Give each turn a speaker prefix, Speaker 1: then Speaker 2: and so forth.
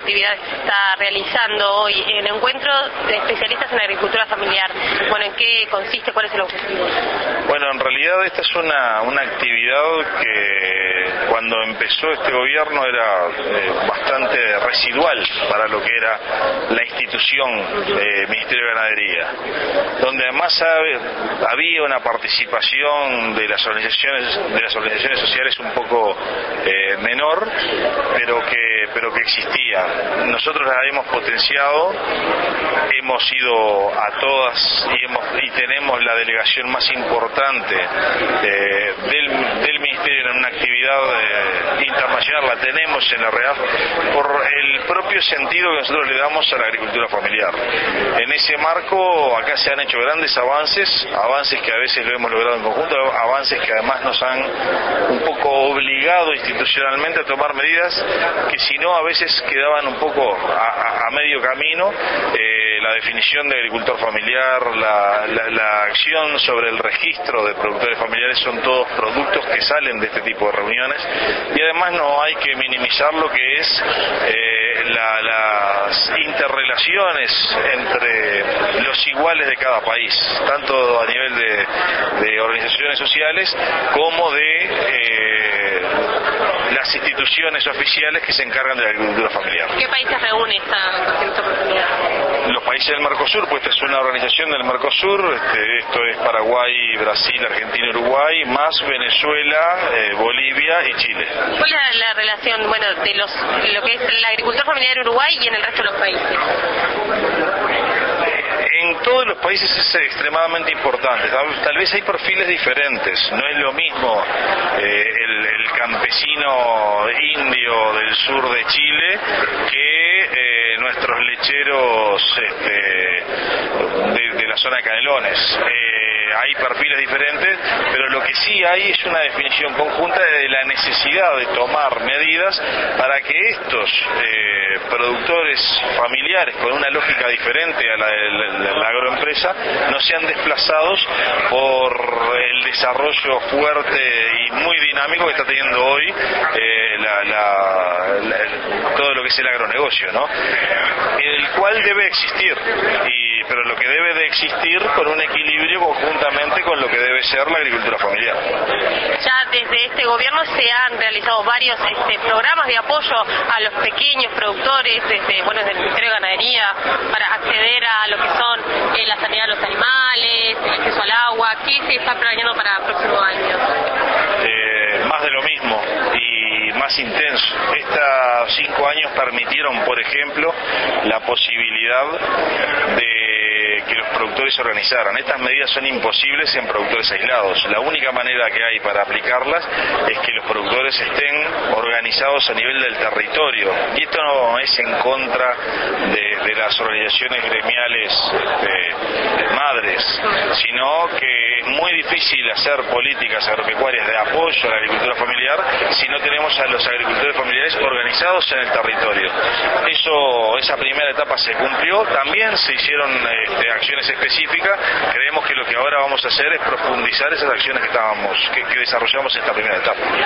Speaker 1: actividades se está realizando hoy en encuentro de especialistas en agricultura familiar. Bueno, ¿en qué consiste? ¿Cuál es el objetivo?
Speaker 2: Bueno, en realidad esta es una actividad que cuando empezó este gobierno era bastante residual para lo que era la institución Ministerio de Ganadería, donde además había una participación de las organizaciones sociales un poco menor, pero que existía. Nosotros la hemos potenciado, hemos ido a todas y tenemos la delegación más importante del Ministerio en una actividad internacional, la tenemos en la REAF por el propio sentido que nosotros le damos a la agricultura familiar. En ese marco acá se han hecho grandes avances que a veces lo hemos logrado en conjunto, avances que además nos han un poco obligado institucionalmente a tomar medidas que si no a veces quedaban un poco a medio camino. La definición de agricultor familiar, la acción sobre el registro de productores familiares son todos productos que salen de este tipo de reuniones, y además no hay que minimizar lo que es las interrelaciones entre los iguales de cada país, tanto a nivel de organizaciones sociales como de las instituciones oficiales que se encargan de la agricultura familiar.
Speaker 1: ¿Qué países reúne esta oportunidad?
Speaker 2: Los países del Mercosur, pues esta es una organización del Mercosur, esto es Paraguay, Brasil, Argentina, Uruguay, más Venezuela, Bolivia y Chile.
Speaker 1: ¿Cuál es la relación, de lo que es el agricultor familiar en Uruguay y en el resto de los países?
Speaker 2: En todos los países es extremadamente importante. Tal vez hay perfiles diferentes. No es lo mismo el campesino indio del sur de Chile que nuestros lecheros de la zona de Canelones. Hay perfiles diferentes, pero lo que sí hay es una definición conjunta de la necesidad de tomar medidas para que estos productores familiares con una lógica diferente a la de la agroempresa no sean desplazados por el desarrollo fuerte y muy dinámico que está teniendo hoy todo lo que es el agronegocio, ¿no? El cual debe existir, pero lo que debe de existir con un equilibrio conjuntamente con lo que debe ser la agricultura familiar.
Speaker 1: Ya desde este gobierno se han realizado varios programas de apoyo a los pequeños productores, desde el Ministerio de Ganadería, para acceder a lo que son la sanidad de los animales, el acceso al agua. ¿Qué se está planeando para próximos años?
Speaker 2: Más de lo mismo y más intenso. Estos 5 años permitieron, por ejemplo, la posibilidad de que los productores se organizaran. Estas medidas son imposibles en productores aislados. La única manera que hay para aplicarlas es que los productores estén organizados a nivel del territorio. Y esto no es en contra de las organizaciones gremiales madres, sino que es muy difícil hacer políticas agropecuarias de apoyo a la agricultura familiar si no tenemos a los agricultores familiares organizados en el territorio. Esa primera etapa se cumplió. También se hicieron acciones específicas. Creemos que lo que ahora vamos a hacer es profundizar esas acciones que desarrollamos en esta primera etapa.